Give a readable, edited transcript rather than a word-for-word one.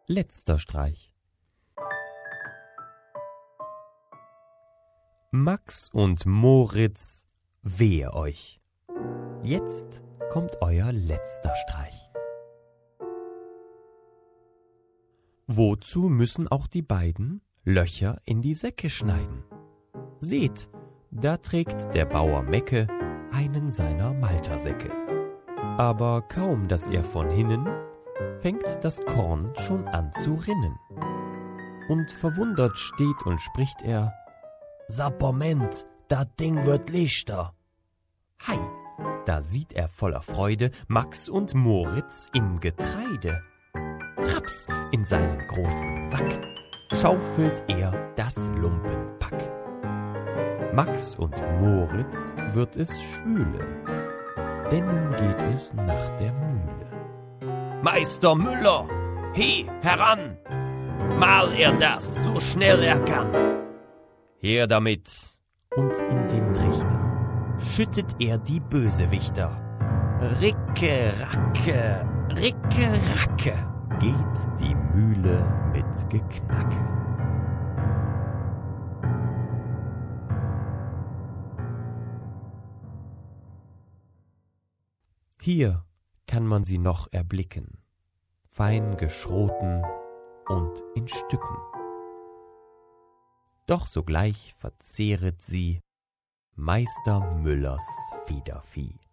Letzter Streich. Max und Moritz, wehe euch. Jetzt kommt euer letzter Streich. Wozu müssen auch die beiden Löcher in die Säcke schneiden? Seht, da trägt der Bauer Mecke einen seiner Maltersäcke. Aber kaum, dass er von hinnen, fängt das Korn schon an zu rinnen. Und verwundert steht und spricht er: Sapperment, dat Ding wird lichter. Hei, da sieht er voller Freude Max und Moritz im Getreide. Raps, in seinen großen Sack schaufelt er das Lumpenpack. Max und Moritz wird es schwüle, denn nun geht es nach der Mühle. Meister Müller, he, heran! Mal er das, so schnell er kann. Her damit! Und in den Trichter schüttet er die Bösewichter. Ricke, racke, geht die Mühle mit Geknacke. Hier kann man sie noch erblicken, fein geschroten und in Stücken. Doch sogleich verzehret sie Meister Müllers Fiedervieh.